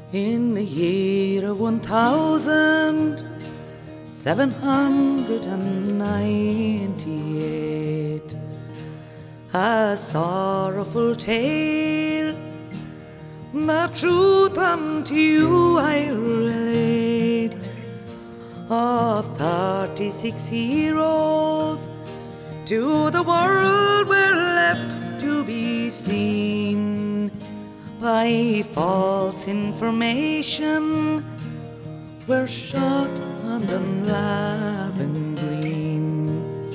In the year of 1798, a sorrowful tale, the truth unto you I relate, of 36 heroes to the world were left to be seen by false information, were shot on Dunlavin Green.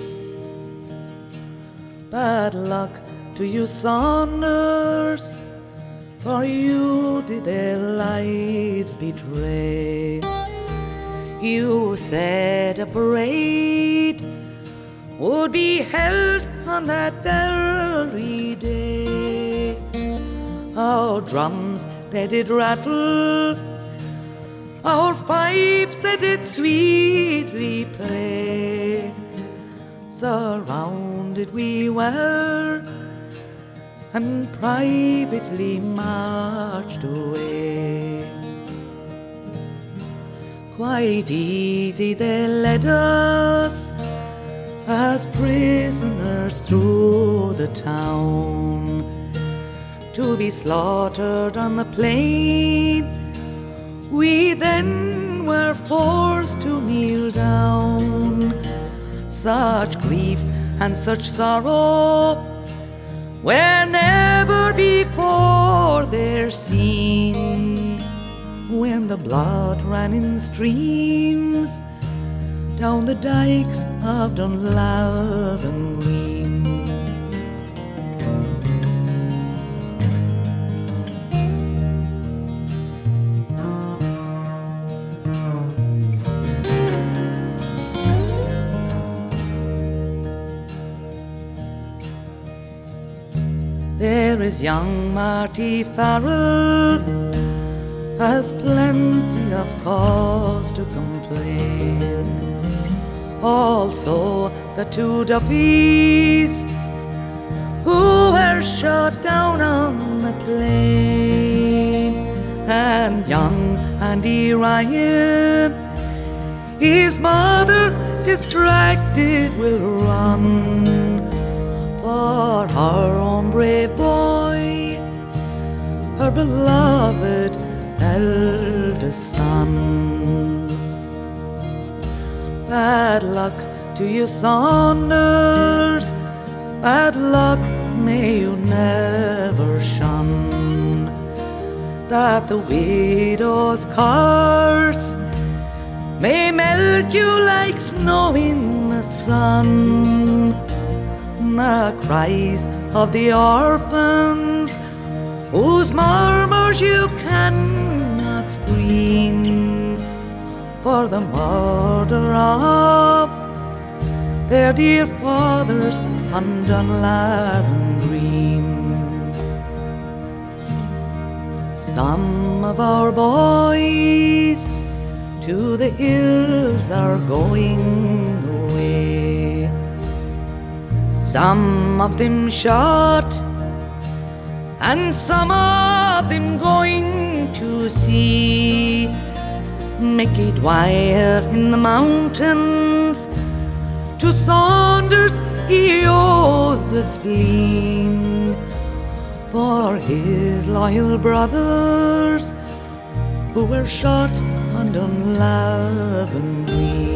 Bad luck to you, Saunders, for you did their lives betray. You said a parade would be held on that very day. Our drums they did rattle, our fifes they did sweetly play. Surrounded we were, and privately marched away. Quite easy they led us as prisoners through the town, to be slaughtered on the plain. We then were forced to kneel down. Such grief and such sorrow were never before there seen, when the blood ran in streams down the dikes of Dunlavin Green. There is young Marty Farrell, has plenty of cause to complain. Also the two Duffys who were shot down on the plain, and young Andy Ryan, his mother distracted will run for her own brave boy, her beloved eldest son. Bad luck to you, Saunders, bad luck may you never shun, that the widow's curse may melt you like snow in the sun. The cries of the orphans, whose murmurs you cannot screen, for the murder of their dear fathers on Dunlavin Green. Some of our boys to the hills are going away, some of them shot, and some of them going to sea. Mickey Dwyer in the mountains, to Saunders he owes a spleen, for his loyal brothers who were shot on Dunlavin Green.